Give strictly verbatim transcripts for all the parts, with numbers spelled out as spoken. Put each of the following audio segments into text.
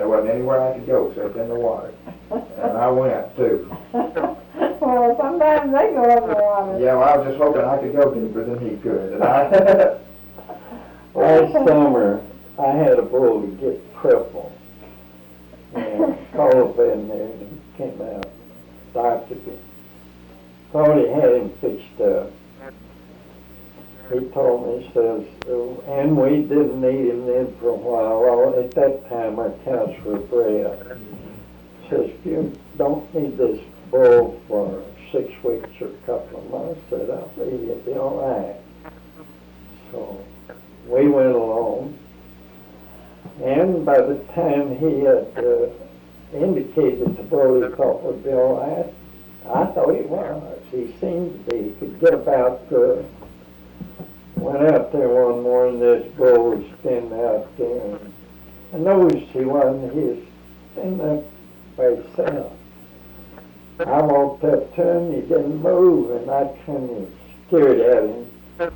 there wasn't anywhere I could go except in the water. And I went, too. Well, sometimes they go in the water. Yeah, well, I was just hoping I could go deeper than he could. And I Last summer, I had a bull to get crippled. And called in there and he came out, doctored him. Thought he had him fixed up. He told me, he says, oh, and we didn't need him then for a while. Well, at that time, our cows were bred. He says, if you don't need this bull for six weeks or a couple of months, I said, I'll leave you, it'll be all right. So we went along, and by the time he had uh, indicated the bull he thought would be all right, I thought he was. He seemed to be. He could get about good. Went out there one morning, this bull was standing out there, and I noticed he wasn't. He was standing up by himself. I walked up to him, he didn't move, and I kind of stared at him.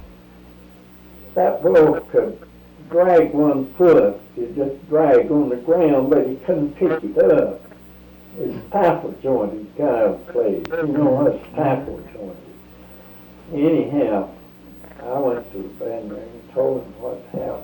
That bull could drag one foot. He just dragged on the ground, but he couldn't pick it up. His tackle jointed kind of place. You know what's tackle jointed. Anyhow, I went to the veterinarian and told him what happened.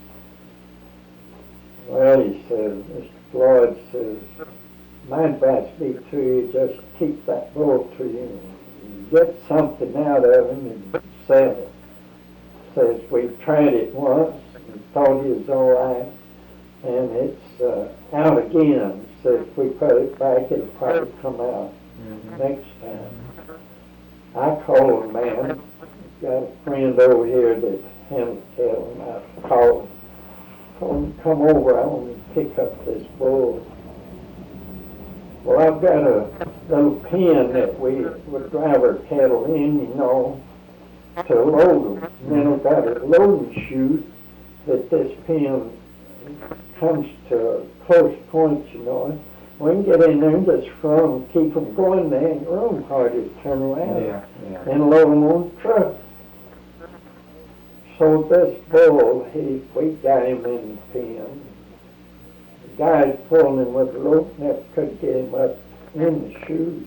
Well, he said, Mister Floyd says, my advice be to you, just keep that bull to you and get something out of him and sell it. Says, we tried it once and thought he was all right, and it's uh, out again. Says, if we put it back, it'll probably come out mm-hmm. next time. I called a man, got a friend over here that handles cattle, and I called him, told him to come over, I want to pick up this bull. Well, I've got a little pen that we would drive our cattle in, you know, to load them. And then I've got a loading chute that this pen comes to close points, you know. We can get in there and just run and keep them going there and room hard to turn around yeah, yeah. and load them on the truck. So this bull, he, we got him in the pen. The guy pulling him with the rope never could get him up in the chute.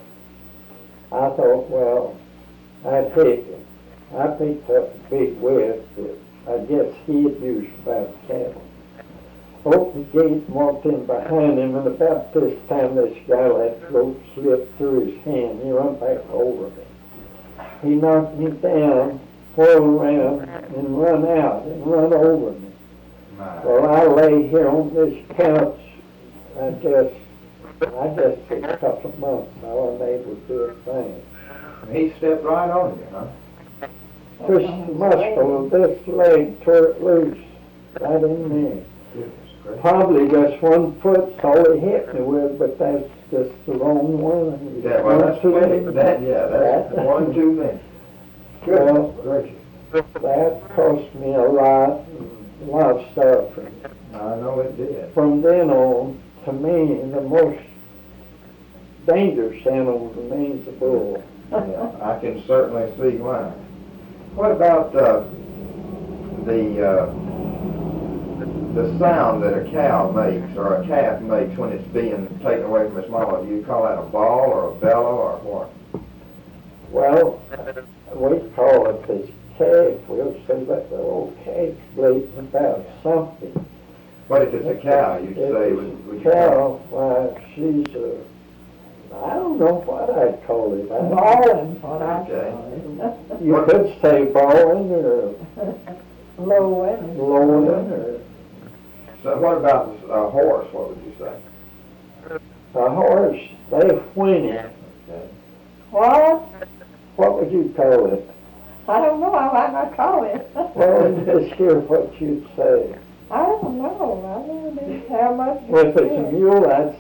I thought, well, I'd take him. I picked up a big whip that I guess he had used about cattle. Opened the gate and walked in behind him, and about this time this guy let the rope slip through his hand. He run back over me. He knocked me down, whirled around, and run out and run over me. My. Well, I lay here on this couch, I guess, I guess for a couple of months. I wasn't able to do a thing. He stepped right on you, huh? Twist the muscle of this leg, tore it loose, right in there. Goodness gracious. Probably just one foot's all he hit me with, but that's just the wrong one. Yeah, well, that's too many. That, yeah, that's That- one too many. Well, Goodness gracious. that cost me a lot, a lot of suffering. I know it did. From then on, to me, the most dangerous animal to me is the bull. Yeah, I can certainly see why. What about uh, the uh, the sound that a cow makes or a calf makes when it's being taken away from its mama? Do you call that a bawl or a bellow or what? Well, we call it this calf. We'll say that the old calf's bleating about something. But if it's a cow, you'd If say, it's would, would a you call cow, why, she's a, I don't know what I'd call it. I- Bawling, what I Okay. call it. You could say bawling or Lowing. lowing or So what about a horse? What would you say? a horse. They whinny. Okay. What? What would you call it? I don't know, I might not call it. Well, just hear what you'd say. I don't know, I don't know how much. If it's a mule, I'd